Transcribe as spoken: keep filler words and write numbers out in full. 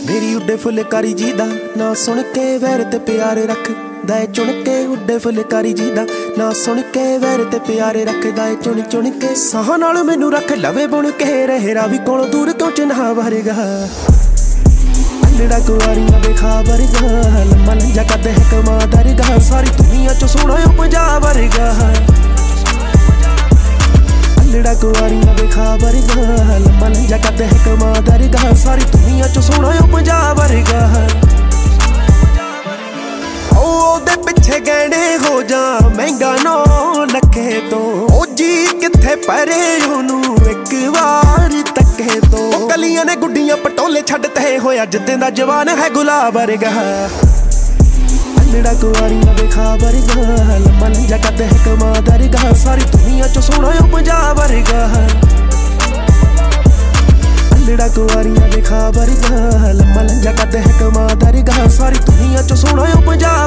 मेरी उड्डे फुलकारी जी दा ना सुन के वैर ते प्यार रख दाए चुन के। उड्डे फुलकारी जी दा ना सुन के वैर ते प्यार रख दाए चुन चुन के। साह नाल मैनू रख लवे बुन के रहेरा भी कोलों दूर क्यों चिन्हा वरगा। अल्लड़ा कुआरियां दे खाबर गा लम्मा लंजा कद है कमा दरगा। सारी दुनिया चो सोहना ओ पंजाब वर्गा। अल्लड़ा कुआरियां दे खाबर गा लम्मा लंजा कद है कमा दरगा। सारी दुनिया चो सोहना ओ पंजाब वर्गा। ओदे पिछे गहने हो जा महंगा नौ लखे तो ओ जी किथे परे ओनू एक बार तके तो। कलियां ने गुड्डियां पटोले छड्डते होया जिद्दां दा जवान है गुलाब वर्गा। अल्लड़ा कुआरियां दे खाबर गा लम्मा लंजा कद है कमा दरगा। सारी दुनिया चो सोहना ओ पंजाब वर्गा। अल्लड़ा कुआरियां दे खाबर गा लम्मा लंजा कद है कमा दरगा। सारी दुनिया चो सोहना ओ पंजाब